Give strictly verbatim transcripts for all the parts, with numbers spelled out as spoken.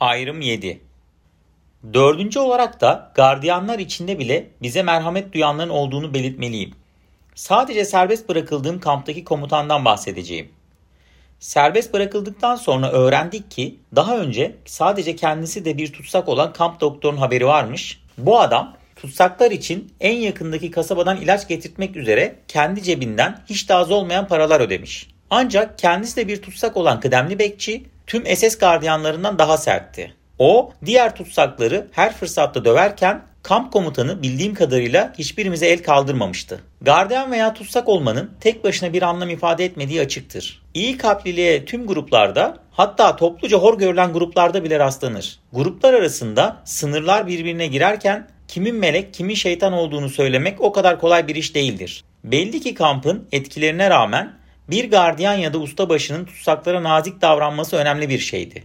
Ayrım yedi. Dördüncü olarak da gardiyanlar içinde bile bize merhamet duyanların olduğunu belirtmeliyim. Sadece serbest bırakıldığım kamptaki komutandan bahsedeceğim. Serbest bırakıldıktan sonra öğrendik ki daha önce sadece kendisi de bir tutsak olan kamp doktorunun haberi varmış. Bu adam tutsaklar için en yakındaki kasabadan ilaç getirtmek üzere kendi cebinden hiç de az olmayan paralar ödemiş. Ancak kendisi de bir tutsak olan kıdemli bekçi tüm S S gardiyanlarından daha sertti. O diğer tutsakları her fırsatta döverken kamp komutanı bildiğim kadarıyla hiçbirimize el kaldırmamıştı. Gardiyan veya tutsak olmanın tek başına bir anlam ifade etmediği açıktır. İyi kalpliliğe tüm gruplarda, hatta topluca hor görülen gruplarda bile rastlanır. Gruplar arasında sınırlar birbirine girerken kimin melek kimin şeytan olduğunu söylemek o kadar kolay bir iş değildir. Belli ki kampın etkilerine rağmen bir gardiyan ya da ustabaşının tutsaklara nazik davranması önemli bir şeydi.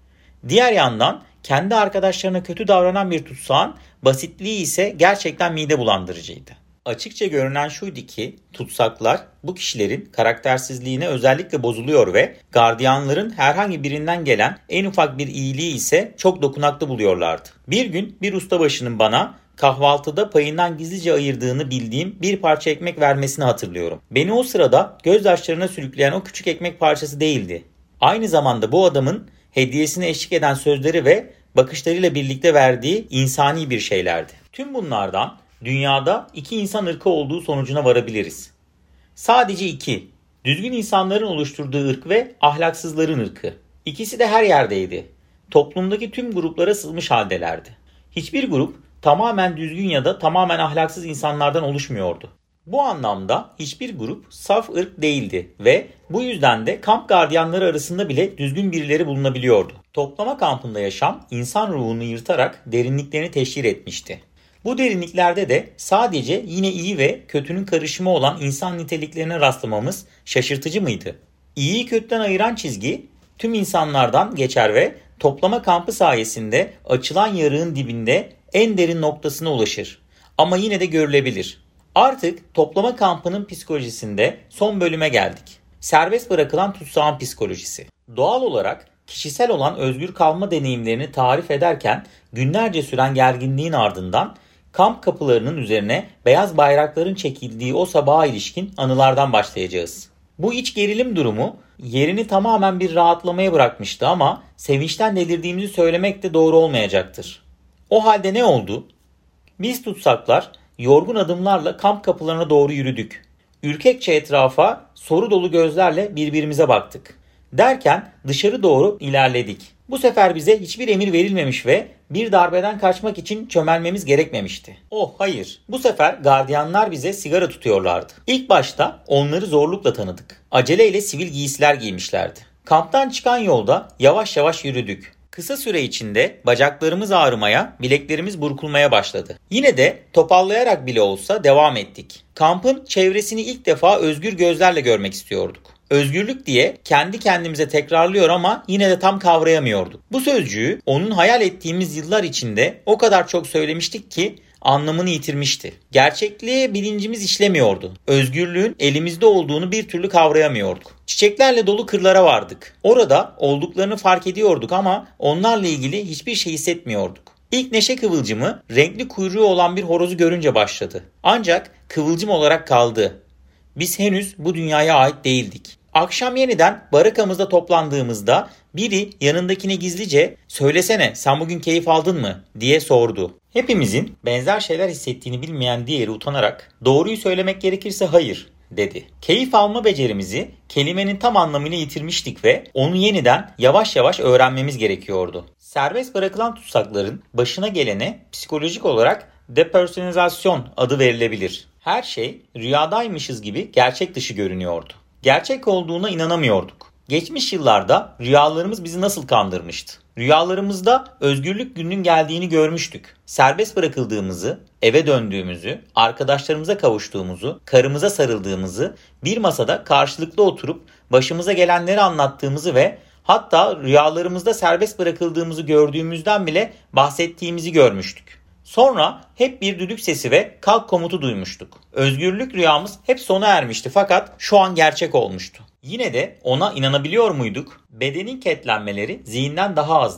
Diğer yandan kendi arkadaşlarına kötü davranan bir tutsağın basitliği ise gerçekten mide bulandırıcıydı. Açıkça görünen şuydu ki tutsaklar bu kişilerin karaktersizliğine özellikle bozuluyor ve gardiyanların herhangi birinden gelen en ufak bir iyiliği ise çok dokunaklı buluyorlardı. Bir gün bir ustabaşının bana kahvaltıda payından gizlice ayırdığını bildiğim bir parça ekmek vermesini hatırlıyorum. Beni o sırada gözyaşlarına sürükleyen o küçük ekmek parçası değildi. Aynı zamanda bu adamın hediyesine eşlik eden sözleri ve bakışlarıyla birlikte verdiği insani bir şeylerdi. Tüm bunlardan dünyada iki insan ırkı olduğu sonucuna varabiliriz. Sadece iki. Düzgün insanların oluşturduğu ırk ve ahlaksızların ırkı. İkisi de her yerdeydi. Toplumdaki tüm gruplara sızmış haldelerdi. Hiçbir grup tamamen düzgün ya da tamamen ahlaksız insanlardan oluşmuyordu. Bu anlamda hiçbir grup saf ırk değildi ve bu yüzden de kamp gardiyanları arasında bile düzgün birileri bulunabiliyordu. Toplama kampında yaşam insan ruhunu yırtarak derinliklerini teşhir etmişti. Bu derinliklerde de sadece yine iyi ve kötünün karışımı olan insan niteliklerine rastlamamız şaşırtıcı mıydı? İyiyi kötüden ayıran çizgi tüm insanlardan geçer ve toplama kampı sayesinde açılan yarığın dibinde en derin noktasına ulaşır. Ama yine de görülebilir. Artık toplama kampının psikolojisinde son bölüme geldik. Serbest bırakılan tutsağın psikolojisi. Doğal olarak kişisel olan özgür kalma deneyimlerini tarif ederken günlerce süren gerginliğin ardından kamp kapılarının üzerine beyaz bayrakların çekildiği o sabaha ilişkin anılardan başlayacağız. Bu iç gerilim durumu yerini tamamen bir rahatlamaya bırakmıştı ama sevinçten delirdiğimizi söylemek de doğru olmayacaktır. O halde ne oldu? Biz tutsaklar yorgun adımlarla kamp kapılarına doğru yürüdük. Ürkekçe etrafa soru dolu gözlerle birbirimize baktık. Derken dışarı doğru ilerledik. Bu sefer bize hiçbir emir verilmemiş ve bir darbeden kaçmak için çömelmemiz gerekmemişti. Oh hayır, bu sefer gardiyanlar bize sigara tutuyorlardı. İlk başta onları zorlukla tanıdık. Aceleyle sivil giysiler giymişlerdi. Kamptan çıkan yolda yavaş yavaş yürüdük. Kısa süre içinde bacaklarımız ağrımaya, bileklerimiz burkulmaya başladı. Yine de topallayarak bile olsa devam ettik. Kampın çevresini ilk defa özgür gözlerle görmek istiyorduk. Özgürlük diye kendi kendimize tekrarlıyor ama yine de tam kavrayamıyorduk. Bu sözcüğü onun hayal ettiğimiz yıllar içinde o kadar çok söylemiştik ki anlamını yitirmişti. Gerçekliğe bilincimiz işlemiyordu. Özgürlüğün elimizde olduğunu bir türlü kavrayamıyorduk. Çiçeklerle dolu kırlara vardık. Orada olduklarını fark ediyorduk ama onlarla ilgili hiçbir şey hissetmiyorduk. İlk neşe kıvılcımı renkli kuyruğu olan bir horozu görünce başladı. Ancak kıvılcım olarak kaldı. Biz henüz bu dünyaya ait değildik. Akşam yeniden barakamızda toplandığımızda biri yanındakine gizlice "Söylesene, sen bugün keyif aldın mı?" diye sordu. Hepimizin benzer şeyler hissettiğini bilmeyen diğeri utanarak "Doğruyu söylemek gerekirse hayır" dedi. Keyif alma becerimizi kelimenin tam anlamıyla yitirmiştik ve onu yeniden yavaş yavaş öğrenmemiz gerekiyordu. Serbest bırakılan tutsakların başına gelene psikolojik olarak depersonalizasyon adı verilebilir. Her şey rüyadaymışız gibi gerçek dışı görünüyordu. Gerçek olduğuna inanamıyorduk. Geçmiş yıllarda rüyalarımız bizi nasıl kandırmıştı? Rüyalarımızda özgürlük gününün geldiğini görmüştük. Serbest bırakıldığımızı, eve döndüğümüzü, arkadaşlarımıza kavuştuğumuzu, karımıza sarıldığımızı, bir masada karşılıklı oturup başımıza gelenleri anlattığımızı ve hatta rüyalarımızda serbest bırakıldığımızı gördüğümüzden bile bahsettiğimizi görmüştük. Sonra hep bir düdük sesi ve kalk komutu duymuştuk. Özgürlük rüyamız hep sona ermişti fakat şu an gerçek olmuştu. Yine de ona inanabiliyor muyduk? Bedenin ketlenmeleri zihinden daha azdır.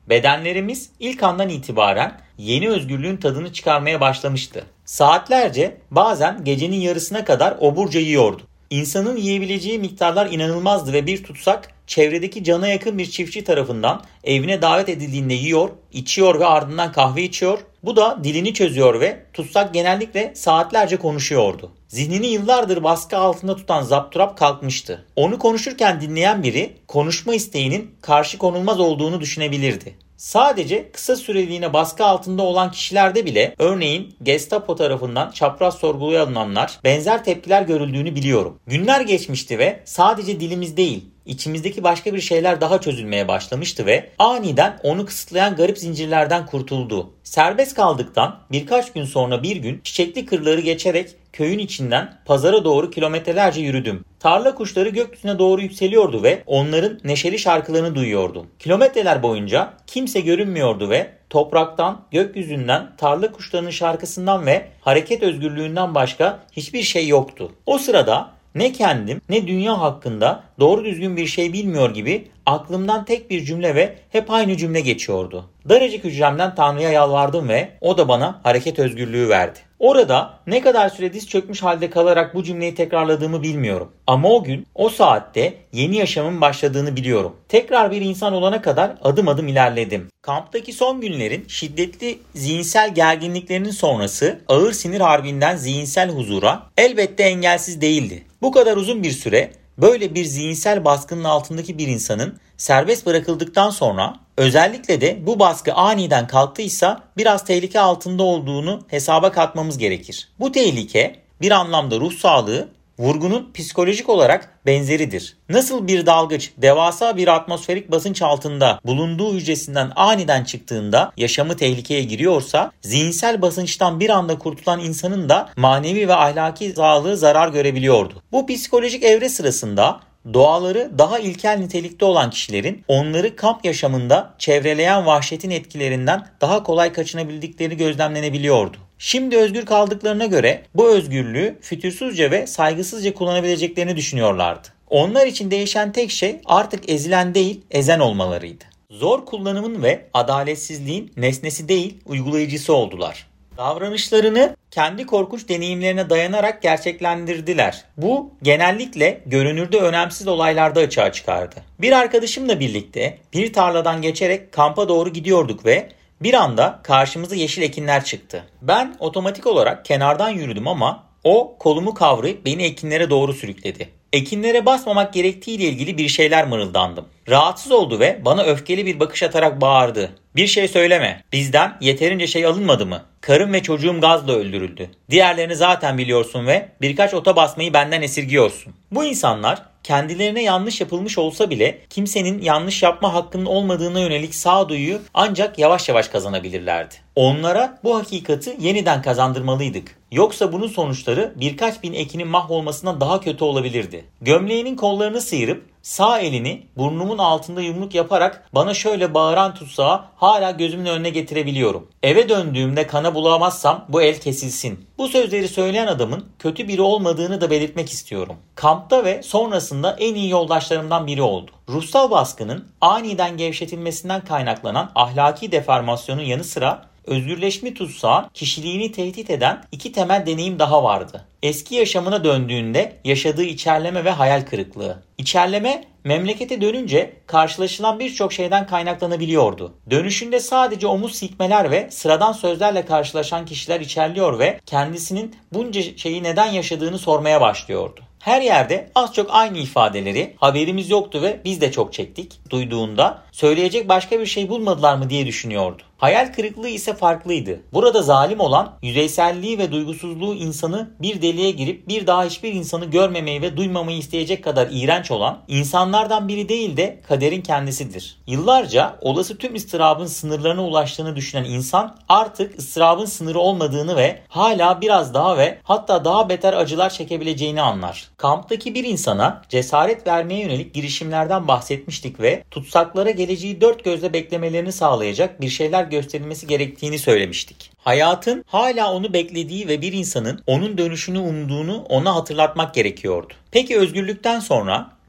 Bedenlerimiz ilk andan itibaren yeni özgürlüğün tadını çıkarmaya başlamıştı. Saatlerce, bazen gecenin yarısına kadar oburca yiyordu. İnsanın yiyebileceği miktarlar inanılmazdı ve bir tutsak çevredeki cana yakın bir çiftçi tarafından evine davet edildiğinde yiyor, içiyor ve ardından kahve içiyor. Bu da dilini çözüyor ve tutsak genellikle saatlerce konuşuyordu. Zihnini yıllardır baskı altında tutan zapturap kalkmıştı. Onu konuşurken dinleyen biri konuşma isteğinin karşı konulmaz olduğunu düşünebilirdi. Sadece kısa süreliğine baskı altında olan kişilerde bile, örneğin Gestapo tarafından çapraz sorguya alınanlar, benzer tepkiler görüldüğünü biliyorum. Günler geçmişti ve sadece dilimiz değil, İçimizdeki başka bir şeyler daha çözülmeye başlamıştı ve aniden onu kısıtlayan garip zincirlerden kurtuldu. Serbest kaldıktan birkaç gün sonra bir gün çiçekli kırları geçerek köyün içinden pazara doğru kilometrelerce yürüdüm. Tarla kuşları gökyüzüne doğru yükseliyordu ve onların neşeli şarkılarını duyuyordum. Kilometreler boyunca kimse görünmüyordu ve topraktan, gökyüzünden, tarla kuşlarının şarkısından ve hareket özgürlüğünden başka hiçbir şey yoktu. O sırada ne kendim ne dünya hakkında doğru düzgün bir şey bilmiyor gibi aklımdan tek bir cümle ve hep aynı cümle geçiyordu. Daracık hücremden Tanrı'ya yalvardım ve o da bana hareket özgürlüğü verdi. Orada ne kadar süre diz çökmüş halde kalarak bu cümleyi tekrarladığımı bilmiyorum. Ama o gün, o saatte yeni yaşamın başladığını biliyorum. Tekrar bir insan olana kadar adım adım ilerledim. Kamptaki son günlerin şiddetli zihinsel gerginliklerinin sonrası ağır sinir harbinden zihinsel huzura elbette engelsiz değildi. Bu kadar uzun bir süre böyle bir zihinsel baskının altındaki bir insanın serbest bırakıldıktan sonra, özellikle de bu baskı aniden kalktıysa biraz tehlike altında olduğunu hesaba katmamız gerekir. Bu tehlike bir anlamda ruh sağlığı, vurgunun psikolojik olarak benzeridir. Nasıl bir dalgıç devasa bir atmosferik basınç altında bulunduğu hücresinden aniden çıktığında yaşamı tehlikeye giriyorsa, zihinsel basınçtan bir anda kurtulan insanın da manevi ve ahlaki sağlığı zarar görebiliyordu. Bu psikolojik evre sırasında doğaları daha ilkel nitelikte olan kişilerin onları kamp yaşamında çevreleyen vahşetin etkilerinden daha kolay kaçınabildikleri gözlemlenebiliyordu. Şimdi özgür kaldıklarına göre bu özgürlüğü fütursuzca ve saygısızca kullanabileceklerini düşünüyorlardı. Onlar için değişen tek şey artık ezilen değil, ezen olmalarıydı. Zor kullanımın ve adaletsizliğin nesnesi değil, uygulayıcısı oldular. Davranışlarını kendi korkunç deneyimlerine dayanarak gerçeklendirdiler. Bu genellikle görünürde önemsiz olaylarda açığa çıkardı. Bir arkadaşımla birlikte bir tarladan geçerek kampa doğru gidiyorduk ve bir anda karşımıza yeşil ekinler çıktı. Ben otomatik olarak kenardan yürüdüm ama o kolumu kavrayıp beni ekinlere doğru sürükledi. Ekinlere basmamak gerektiğiyle ilgili bir şeyler mırıldandım. Rahatsız oldu ve bana öfkeli bir bakış atarak bağırdı. "Bir şey söyleme. Bizden yeterince şey alınmadı mı? Karım ve çocuğum gazla öldürüldü. Diğerlerini zaten biliyorsun ve birkaç ota basmayı benden esirgiyorsun." Bu insanlar kendilerine yanlış yapılmış olsa bile kimsenin yanlış yapma hakkının olmadığına yönelik sağduyuyu ancak yavaş yavaş kazanabilirlerdi. Onlara bu hakikati yeniden kazandırmalıydık. Yoksa bunun sonuçları birkaç bin ekinin mahvolmasından daha kötü olabilirdi. Gömleğinin kollarını sıyırıp sağ elini burnumun altında yumruk yaparak bana şöyle bağıran tutsağı hala gözümün önüne getirebiliyorum. "Eve döndüğümde kana bulamazsam bu el kesilsin." Bu sözleri söyleyen adamın kötü biri olmadığını da belirtmek istiyorum. Kampta ve sonrasında en iyi yoldaşlarımdan biri oldu. Ruhsal baskının aniden gevşetilmesinden kaynaklanan ahlaki deformasyonun yanı sıra özgürleşme tutsağı kişiliğini tehdit eden iki temel deneyim daha vardı. Eski yaşamına döndüğünde yaşadığı içerleme ve hayal kırıklığı. İçerleme, memlekete dönünce karşılaşılan birçok şeyden kaynaklanabiliyordu. Dönüşünde sadece omuz silkmeler ve sıradan sözlerle karşılaşan kişiler içerliyor ve kendisinin bunca şeyi neden yaşadığını sormaya başlıyordu. Her yerde az çok aynı ifadeleri haberimiz yoktu ve biz de çok çektik duyduğunda söyleyecek başka bir şey bulmadılar mı diye düşünüyordu. Hayal kırıklığı ise farklıydı. Burada zalim olan yüzeyselliği ve duygusuzluğu insanı bir deliğe girip bir daha hiçbir insanı görmemeyi ve duymamayı isteyecek kadar iğrenç olan insanlardan biri değil de kaderin kendisidir. Yıllarca olası tüm ıstırabın sınırlarına ulaştığını düşünen insan artık ıstırabın sınırı olmadığını ve hala biraz daha ve hatta daha beter acılar çekebileceğini anlar. Kamptaki bir insana cesaret vermeye yönelik girişimlerden bahsetmiştik ve tutsaklara geleceği dört gözle beklemelerini sağlayacak bir şeyler gösterilmesi gerektiğini söylemiştik. Hayatın hala onu beklediği ve bir insanın onun dönüşünü umduğunu ona hatırlatmak gerekiyordu. Peki özgürlükten sonra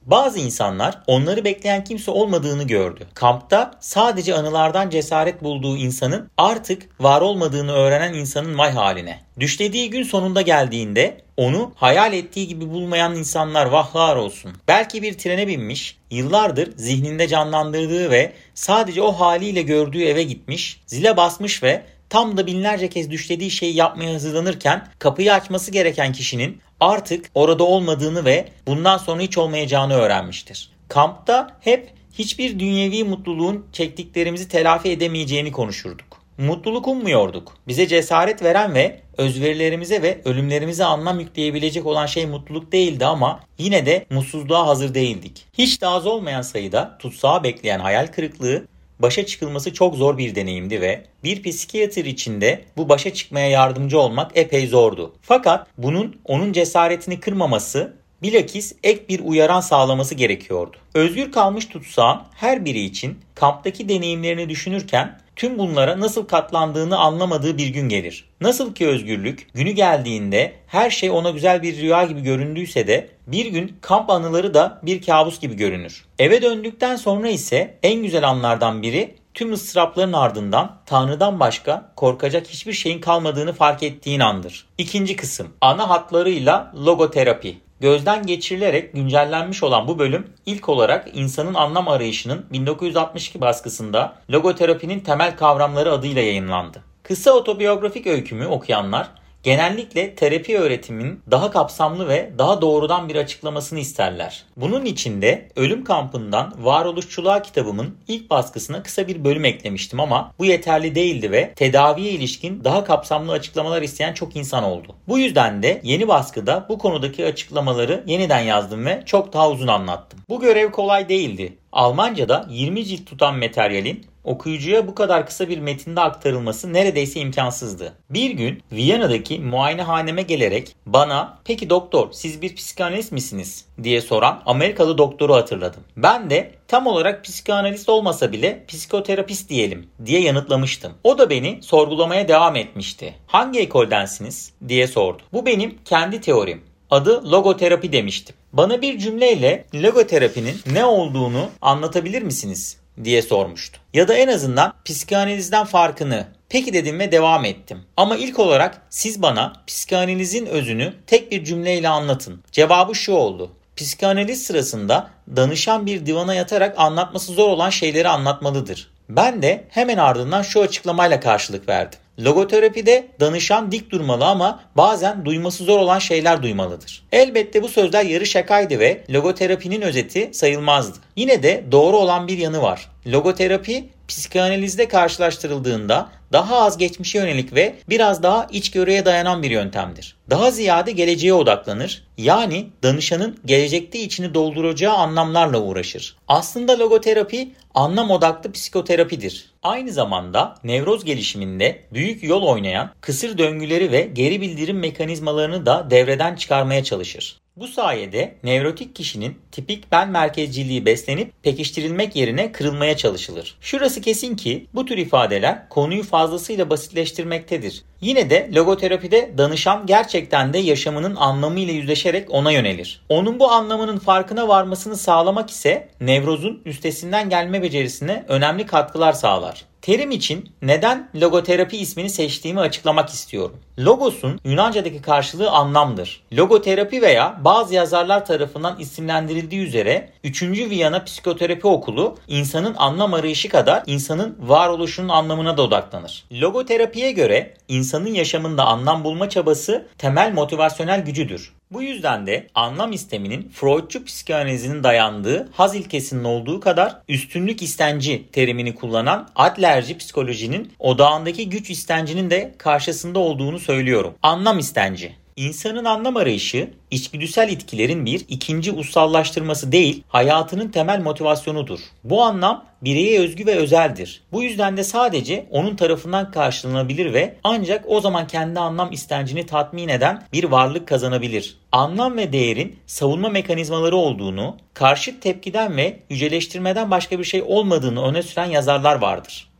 Bazı insanlar onları bekleyen kimse olmadığını gördü. Kampta sadece anılardan cesaret bulduğu insanın artık var olmadığını öğrenen insanın vay haline. Düşlediği gün sonunda geldiğinde onu hayal ettiği gibi bulmayan insanlar vahlar olsun. Belki bir trene binmiş, yıllardır zihninde canlandırdığı ve sadece o haliyle gördüğü eve gitmiş, zile basmış ve tam da binlerce kez düşlediği şeyi yapmaya hazırlanırken kapıyı açması gereken kişinin artık orada olmadığını ve bundan sonra hiç olmayacağını öğrenmiştir. Kampta hep hiçbir dünyevi mutluluğun çektiklerimizi telafi edemeyeceğini konuşurduk. Mutluluk ummuyorduk. Bize cesaret veren ve özverilerimize ve ölümlerimize anlam yükleyebilecek olan şey mutluluk değildi ama yine de mutsuzluğa hazır değildik. Hiç de az olmayan sayıda tutsağı bekleyen hayal kırıklığı, başa çıkılması çok zor bir deneyimdi ve bir psikiyatr içinde bu başa çıkmaya yardımcı olmak epey zordu. Fakat bunun onun cesaretini kırmaması, bilakis ek bir uyaran sağlaması gerekiyordu. Özgür kalmış tutsağın her biri için kamptaki deneyimlerini düşünürken tüm bunlara nasıl katlandığını anlamadığı bir gün gelir. Nasıl ki özgürlük günü geldiğinde her şey ona güzel bir rüya gibi göründüyse de bir gün kamp anıları da bir kabus gibi görünür. Eve döndükten sonra ise en güzel anlardan biri tüm ıstırapların ardından Tanrı'dan başka korkacak hiçbir şeyin kalmadığını fark ettiğin andır. İkinci kısım, ana hatlarıyla logoterapi. Gözden geçirilerek güncellenmiş olan bu bölüm ilk olarak insanın anlam arayışının bin dokuz yüz altmış iki baskısında logoterapinin temel kavramları adıyla yayınlandı. Kısa otobiyografik öykümü okuyanlar genellikle terapi öğretiminin daha kapsamlı ve daha doğrudan bir açıklamasını isterler. Bunun için de Ölüm Kampı'ndan Varoluşçuluğa kitabımın ilk baskısına kısa bir bölüm eklemiştim ama bu yeterli değildi ve tedaviye ilişkin daha kapsamlı açıklamalar isteyen çok insan oldu. Bu yüzden de yeni baskıda bu konudaki açıklamaları yeniden yazdım ve çok daha uzun anlattım. Bu görev kolay değildi. Almanca'da yirmi cilt tutan materyalin okuyucuya bu kadar kısa bir metinde aktarılması neredeyse imkansızdı. Bir gün Viyana'daki muayenehaneme gelerek bana "Peki doktor, siz bir psikanalist misiniz?" diye soran Amerikalı doktoru hatırladım. Ben de tam olarak psikanalist olmasa bile psikoterapist diyelim diye yanıtlamıştım. O da beni sorgulamaya devam etmişti. "Hangi ekoldensiniz?" diye sordu. "Bu benim kendi teorim. Adı logoterapi" demiştim. "Bana bir cümleyle logoterapinin ne olduğunu anlatabilir misiniz?" diye sormuştu. Ya da en azından psikanalizden farkını. "Peki" dedim ve devam ettim. "Ama ilk olarak siz bana psikanalizin özünü tek bir cümleyle anlatın." Cevabı şu oldu: "Psikanaliz sırasında danışan bir divana yatarak anlatması zor olan şeyleri anlatmalıdır." Ben de hemen ardından şu açıklamayla karşılık verdim: "Logoterapide danışan dik durmalı ama bazen duyması zor olan şeyler duymalıdır." Elbette bu sözler yarı şakaydı ve logoterapinin özeti sayılmazdı. Yine de doğru olan bir yanı var. Logoterapi psikanalizde karşılaştırıldığında daha az geçmişe yönelik ve biraz daha içgörüye dayanan bir yöntemdir. Daha ziyade geleceğe odaklanır, yani danışanın gelecekte içini dolduracağı anlamlarla uğraşır. Aslında logoterapi anlam odaklı psikoterapidir. Aynı zamanda nevroz gelişiminde büyük yol oynayan kısır döngüleri ve geri bildirim mekanizmalarını da devreden çıkarmaya çalışır. Bu sayede nevrotik kişinin tipik ben merkezciliği beslenip pekiştirilmek yerine kırılmaya çalışılır. Şurası kesin ki bu tür ifadeler konuyu fazlasıyla basitleştirmektedir. Yine de logoterapide danışan gerçekten de yaşamının anlamıyla yüzleşerek ona yönelir. Onun bu anlamının farkına varmasını sağlamak ise nevrozun üstesinden gelme becerisine önemli katkılar sağlar. Terim için neden logoterapi ismini seçtiğimi açıklamak istiyorum. Logos'un Yunanca'daki karşılığı anlamdır. Logoterapi veya bazı yazarlar tarafından isimlendirildiği üzere üçüncü Viyana Psikoterapi Okulu insanın anlam arayışı kadar insanın varoluşunun anlamına da odaklanır. Logoterapiye göre insanın yaşamında anlam bulma çabası temel motivasyonel gücüdür. Bu yüzden de anlam isteminin Freudçu psikanalizinin dayandığı haz ilkesinin olduğu kadar üstünlük istenci terimini kullanan Adlerci psikolojinin odağındaki güç istencinin de karşısında olduğunu söylüyorum. Anlam istenci. İnsanın anlam arayışı, içgüdüsel itkilerin bir ikinci ussallaştırması değil, hayatının temel motivasyonudur. Bu anlam bireye özgü ve özeldir. Bu yüzden de sadece onun tarafından karşılanabilir ve ancak o zaman kendi anlam istencini tatmin eden bir varlık kazanabilir. Anlam ve değerin savunma mekanizmaları olduğunu, karşıt tepkiden ve yüceleştirmeden başka bir şey olmadığını öne süren yazarlar vardır.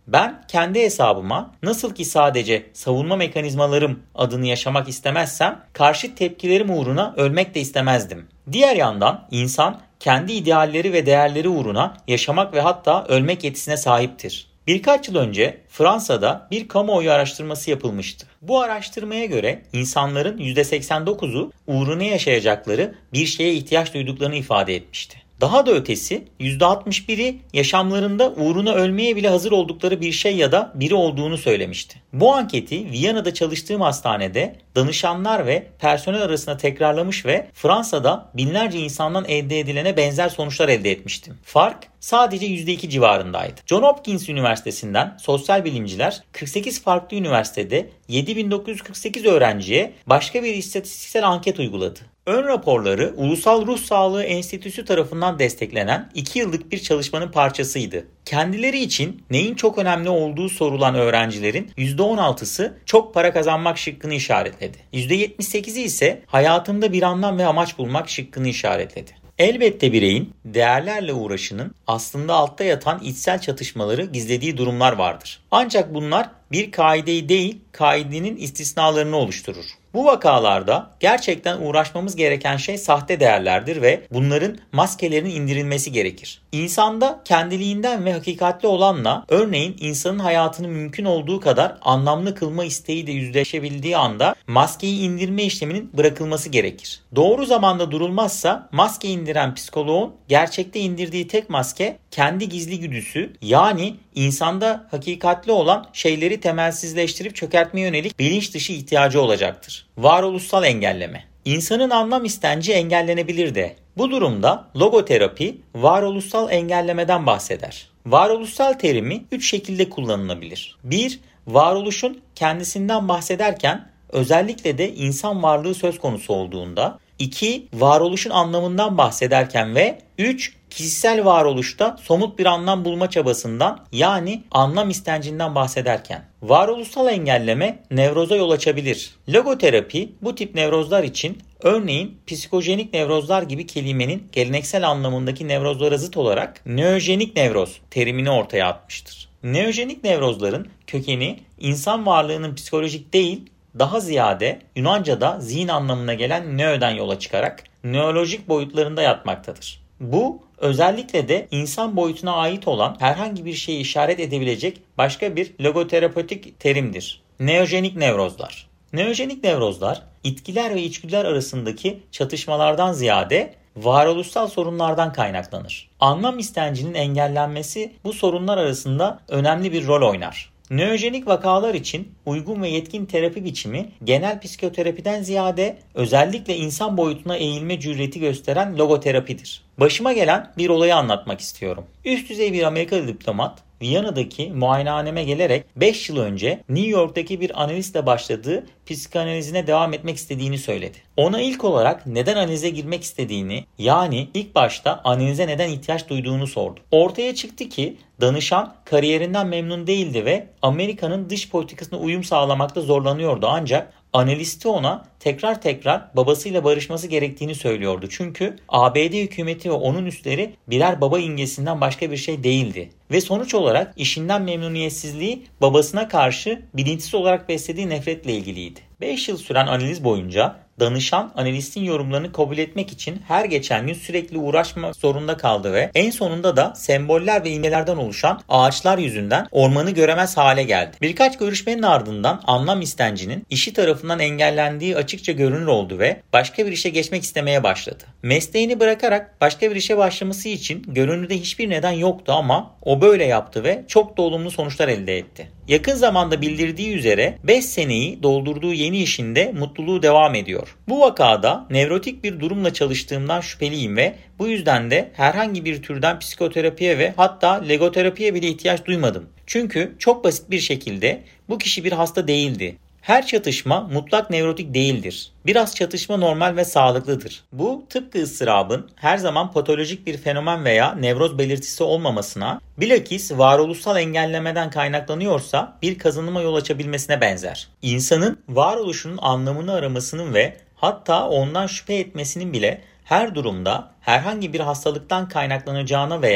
Ben kendi hesabıma nasıl ki sadece savunma mekanizmalarım adını yaşamak istemezsem karşıt tepkilerim uğruna ölmek de istemezdim. Diğer yandan insan kendi idealleri ve değerleri uğruna yaşamak ve hatta ölmek yetisine sahiptir. Birkaç yıl önce Fransa'da bir kamuoyu araştırması yapılmıştı. Bu araştırmaya göre insanların yüzde seksen dokuzu uğruna yaşayacakları bir şeye ihtiyaç duyduklarını ifade etmişti. Daha da ötesi yüzde altmış biri yaşamlarında uğruna ölmeye bile hazır oldukları bir şey ya da biri olduğunu söylemişti. Bu anketi Viyana'da çalıştığım hastanede danışanlar ve personel arasında tekrarlamış ve Fransa'da binlerce insandan elde edilene benzer sonuçlar elde etmiştim. Fark sadece yüzde iki civarındaydı. Johns Hopkins Üniversitesi'nden sosyal bilimciler kırk sekiz farklı üniversitede yedi bin dokuz yüz kırk sekiz öğrenciye başka bir istatistiksel anket uyguladı. Ön raporları Ulusal Ruh Sağlığı Enstitüsü tarafından desteklenen iki yıllık bir çalışmanın parçasıydı. Kendileri için neyin çok önemli olduğu sorulan öğrencilerin yüzde on altısı çok para kazanmak şıkkını işaretledi. yüzde yetmiş sekizi ise hayatımda bir anlam ve amaç bulmak şıkkını işaretledi. Elbette bireyin değerlerle uğraşının aslında altta yatan içsel çatışmaları gizlediği durumlar vardır. Ancak bunlar bir kaideyi değil, kaidenin istisnalarını oluşturur. Bu vakalarda gerçekten uğraşmamız gereken şey sahte değerlerdir ve bunların maskelerinin indirilmesi gerekir. İnsanda kendiliğinden ve hakikatli olanla, örneğin insanın hayatını mümkün olduğu kadar anlamlı kılma isteği de yüzleşebildiği anda maskeyi indirme işleminin bırakılması gerekir. Doğru zamanda durulmazsa maske indiren psikoloğun gerçekte indirdiği tek maske kendi gizli güdüsü, yani insanda hakikatli olan şeyleri temelsizleştirip çökertmeye yönelik bilinç dışı ihtiyacı olacaktır. Varoluşsal engelleme. İnsanın anlam istenci engellenebilir de. Bu durumda logoterapi varoluşsal engellemeden bahseder. Varoluşsal terimi üç şekilde kullanılabilir. bir Varoluşun kendisinden bahsederken özellikle de insan varlığı söz konusu olduğunda. iki Varoluşun anlamından bahsederken ve üç Kişisel varoluşta somut bir anlam bulma çabasından, yani anlam istencinden bahsederken. Varoluşsal engelleme nevroza yol açabilir. Logoterapi bu tip nevrozlar için, örneğin psikojenik nevrozlar gibi kelimenin geleneksel anlamındaki nevrozlara zıt olarak neojenik nevroz terimini ortaya atmıştır. Neojenik nevrozların kökeni insan varlığının psikolojik değil, daha ziyade Yunanca'da zihin anlamına gelen neo'dan yola çıkarak neolojik boyutlarında yatmaktadır. Bu özellikle de insan boyutuna ait olan herhangi bir şeyi işaret edebilecek başka bir logoterapötik terimdir. Neojenik nevrozlar. Neojenik nevrozlar itkiler ve içgüdüler arasındaki çatışmalardan ziyade varoluşsal sorunlardan kaynaklanır. Anlam istencinin engellenmesi bu sorunlar arasında önemli bir rol oynar. Neojenik vakalar için uygun ve yetkin terapi biçimi genel psikoterapiden ziyade özellikle insan boyutuna eğilme cüreti gösteren logoterapidir. Başıma gelen bir olayı anlatmak istiyorum. Üst düzey bir Amerikalı diplomat Viyana'daki muayenehaneme gelerek beş yıl önce New York'taki bir analistle başladığı psikanalizine devam etmek istediğini söyledi. Ona ilk olarak neden analize girmek istediğini, yani ilk başta analize neden ihtiyaç duyduğunu sordu. Ortaya çıktı ki danışan kariyerinden memnun değildi ve Amerika'nın dış politikasına uyum sağlamakta zorlanıyordu, ancak analisti ona tekrar tekrar babasıyla barışması gerektiğini söylüyordu. Çünkü A B D hükümeti ve onun üstleri birer baba imgesinden başka bir şey değildi. Ve sonuç olarak işinden memnuniyetsizliği babasına karşı bilinçsiz olarak beslediği nefretle ilgiliydi. beş yıl süren analiz boyunca danışan analistin yorumlarını kabul etmek için her geçen gün sürekli uğraşmak zorunda kaldı ve en sonunda da semboller ve imgelerden oluşan ağaçlar yüzünden ormanı göremez hale geldi. Birkaç görüşmenin ardından anlam istencinin işi tarafından engellendiği açıkça görünür oldu ve başka bir işe geçmek istemeye başladı. Mesleğini bırakarak başka bir işe başlaması için görünürde hiçbir neden yoktu ama o böyle yaptı ve çok da olumlu sonuçlar elde etti. Yakın zamanda bildirdiği üzere beş seneyi doldurduğu yeni işinde mutluluğu devam ediyor. Bu vakada nevrotik bir durumla çalıştığımdan şüpheliyim ve bu yüzden de herhangi bir türden psikoterapiye ve hatta logoterapiye bile ihtiyaç duymadım. Çünkü çok basit bir şekilde bu kişi bir hasta değildi. Her çatışma mutlak nevrotik değildir. Biraz çatışma normal ve sağlıklıdır. Bu tıpkı ıstırabın her zaman patolojik bir fenomen veya nevroz belirtisi olmamasına, bilakis varoluşsal engellemeden kaynaklanıyorsa bir kazanıma yol açabilmesine benzer. İnsanın varoluşunun anlamını aramasının ve hatta ondan şüphe etmesinin bile her durumda herhangi bir hastalıktan kaynaklanacağına veya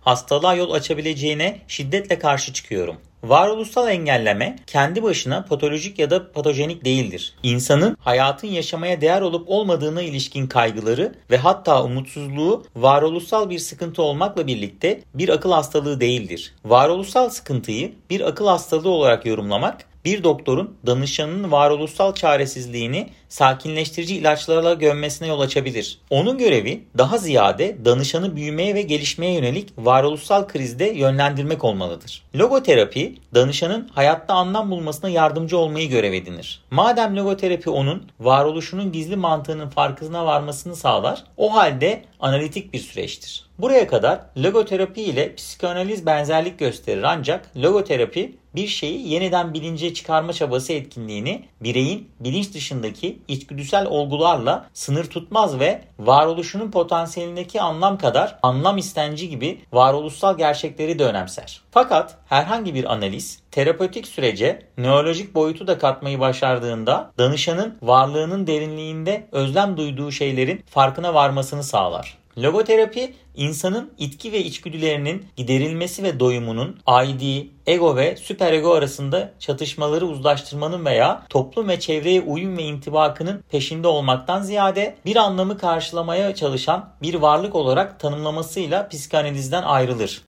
hastalığa yol açabileceğine şiddetle karşı çıkıyorum. Varoluşsal engelleme kendi başına patolojik ya da patojenik değildir. İnsanın hayatın yaşamaya değer olup olmadığına ilişkin kaygıları ve hatta umutsuzluğu varoluşsal bir sıkıntı olmakla birlikte bir akıl hastalığı değildir. Varoluşsal sıkıntıyı bir akıl hastalığı olarak yorumlamak, bir doktorun danışanının varoluşsal çaresizliğini sakinleştirici ilaçlarla gömmesine yol açabilir. Onun görevi daha ziyade danışanı büyümeye ve gelişmeye yönelik varoluşsal krizde yönlendirmek olmalıdır. Logoterapi, danışanın hayatta anlam bulmasına yardımcı olmayı görev edinir. Madem logoterapi onun varoluşunun gizli mantığının farkına varmasını sağlar, o halde analitik bir süreçtir. Buraya kadar logoterapi ile psikanaliz benzerlik gösterir, ancak logoterapi bir şeyi yeniden bilince çıkarma çabası etkinliğini bireyin bilinç dışındaki içgüdüsel olgularla sınır tutmaz ve varoluşunun potansiyelindeki anlam kadar anlam istenci gibi varoluşsal gerçekleri de önemser. Fakat herhangi bir analiz terapötik sürece nörolojik boyutu da katmayı başardığında danışanın varlığının derinliğinde özlem duyduğu şeylerin farkına varmasını sağlar. Logoterapi, insanın itki ve içgüdülerinin giderilmesi ve doyumunun I D, ego ve süperego arasında çatışmaları uzlaştırmanın veya toplum ve çevreye uyum ve intibakının peşinde olmaktan ziyade bir anlamı karşılamaya çalışan bir varlık olarak tanımlamasıyla psikanalizden ayrılır.